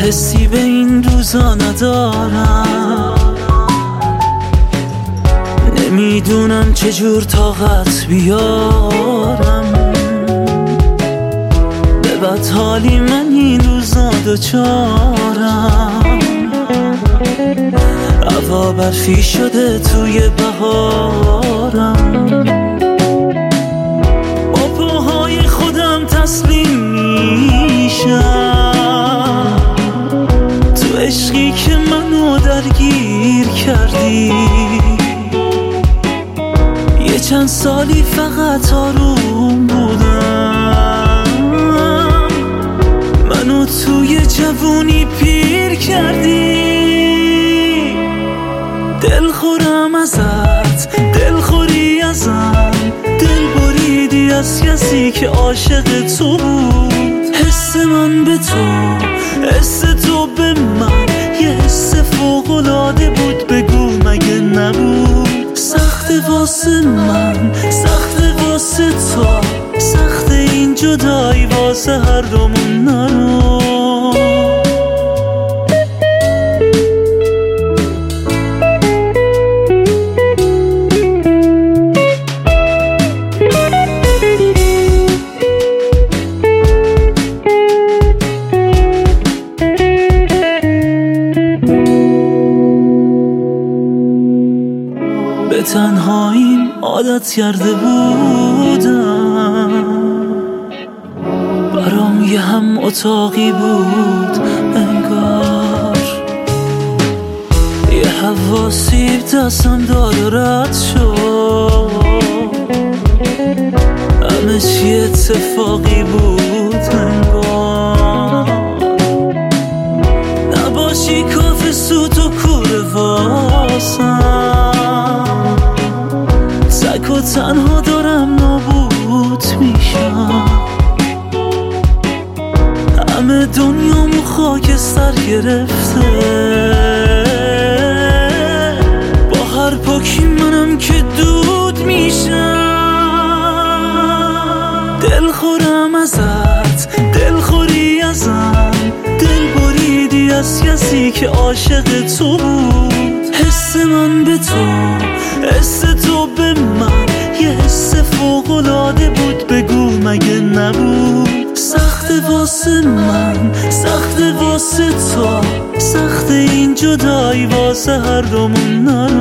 حسی به این روزا ندارم، نمیدونم چجور طاقت بیارم. به بدحالی من این روزا دوچارم، هوا برفی شده توی بهارم. با پاهای خودم تسلیم میشم، تو عشقی که منو درگیر کردی. یه چند سالی فقط آروم بودم، منو توی جوونی پیر کردی. دلخورم ازت، دلخوری ازم، دل بریدی از کسی که عاشق تو بود. حس من به تو، حس تو به من، یه حس فوق‌العاده بود، بگو مگه نبود؟ سخت واسه من، سخت واسه تو، سخت این جدایی واسه هر دومون نرو. به تنهاییم عادت کرده بودم، برام یه هم اتاقی بود انگار. یه هوا سیب دستم داد و رد شد، همه چی اتفاقی بود انگار. نباشی کافه سوت و کوره واسم، تک و تنها دارم نابود میشم. همه دنیامو خاکستر گرفته، با هر پاکی منم که دود میشم. دلخورم ازت، دلخوری ازم، دل بریدی از کسی که عاشق تو بود. حس من به تو، حس تو به من، یه حس فوق‌العاده بود، بگو مگه نبود؟ سخت واسه من، سخت واسه تو، سخت این جدایی واسه هر دومون نرو.